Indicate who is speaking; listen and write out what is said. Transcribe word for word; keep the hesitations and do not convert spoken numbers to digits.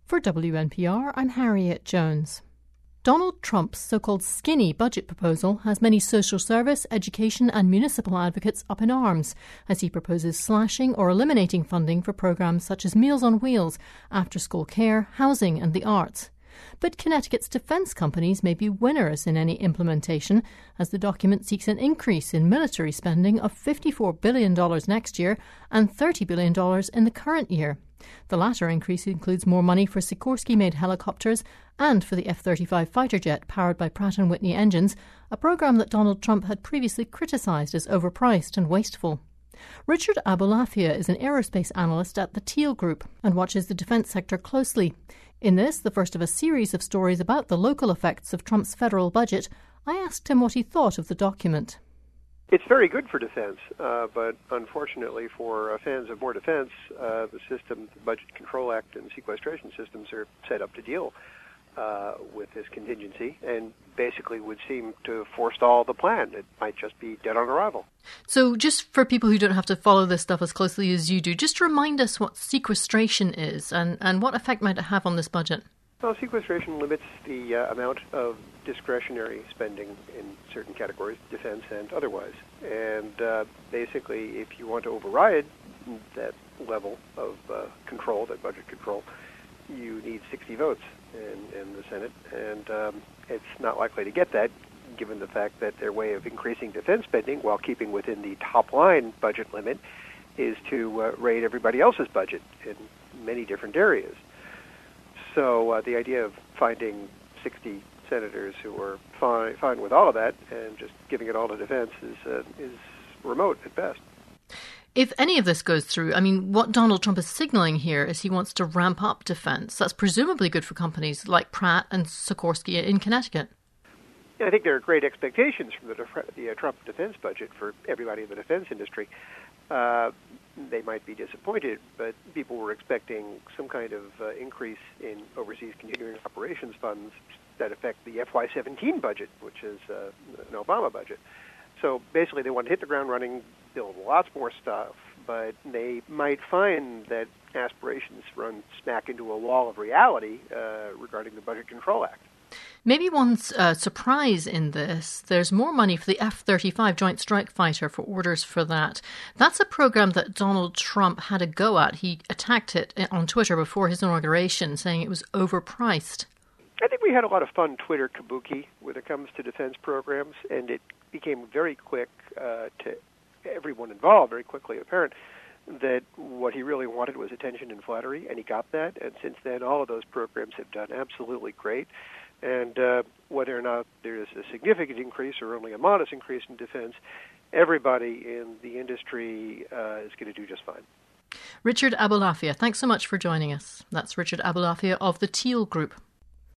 Speaker 1: For W N P R, I'm Harriet Jones. Donald Trump's so-called skinny budget proposal has many social service, education and municipal advocates up in arms as he proposes slashing or eliminating funding for programmes such as Meals on Wheels, after-school care, housing and the arts. But Connecticut's defence companies may be winners in any implementation, as the document seeks an increase in military spending of fifty-four billion dollars next year and thirty billion dollars in the current year. The latter increase includes more money for Sikorsky-made helicopters and for the F thirty-five fighter jet powered by Pratt and Whitney engines, a programme that Donald Trump had previously criticised as overpriced and wasteful. Richard Abulafia is an aerospace analyst at the Teal Group and watches the defence sector closely. In this, the first of a series of stories about the local effects of Trump's federal budget, I asked him what he thought of the document.
Speaker 2: It's very good for defense, uh, but unfortunately for uh, fans of more defense, uh, the system, the Budget Control Act and sequestration systems are set up to deal uh, with this contingency and basically would seem to forestall the plan. It might just be dead on arrival.
Speaker 1: So just for people who don't have to follow this stuff as closely as you do, just remind us what sequestration is and, and what effect might it have on this budget?
Speaker 2: Well, sequestration limits the uh, amount of discretionary spending in certain categories, defense and otherwise. And uh, basically, if you want to override that level of uh, control, that budget control, you need sixty votes in, in the Senate. And um, it's not likely to get that, given the fact that their way of increasing defense spending while keeping within the top-line budget limit is to uh, raid everybody else's budget in many different areas. So uh, the idea of finding sixty senators who are fine, fine with all of that and just giving it all to defense is uh, is remote at best.
Speaker 1: If any of this goes through, I mean, what Donald Trump is signaling here is he wants to ramp up defense. That's presumably good for companies like Pratt and Sikorsky in Connecticut.
Speaker 2: I think there are great expectations from the, the uh, Trump defense budget for everybody in the defense industry. Uh, they might be disappointed, but people were expecting some kind of uh, increase in overseas continuing operations funds that affect the F Y seventeen budget, which is uh, an Obama budget. So basically they want to hit the ground running, build lots more stuff, but they might find that aspirations run smack into a wall of reality uh, regarding the Budget Control Act.
Speaker 1: Maybe one uh, surprise in this, there's more money for the F thirty-five Joint Strike Fighter, for orders for that. That's a program that Donald Trump had a go at. He attacked it on Twitter before his inauguration, saying it was overpriced.
Speaker 2: I think we had a lot of fun Twitter kabuki when it comes to defense programs, and it became very quick uh, to everyone involved, very quickly apparent, that what he really wanted was attention and flattery, and he got that. And since then, all of those programs have done absolutely great. And uh, whether or not there is a significant increase or only a modest increase in defense, everybody in the industry uh, is going to do just fine.
Speaker 1: Richard Abulafia, thanks so much for joining us. That's Richard Abulafia of the Teal Group.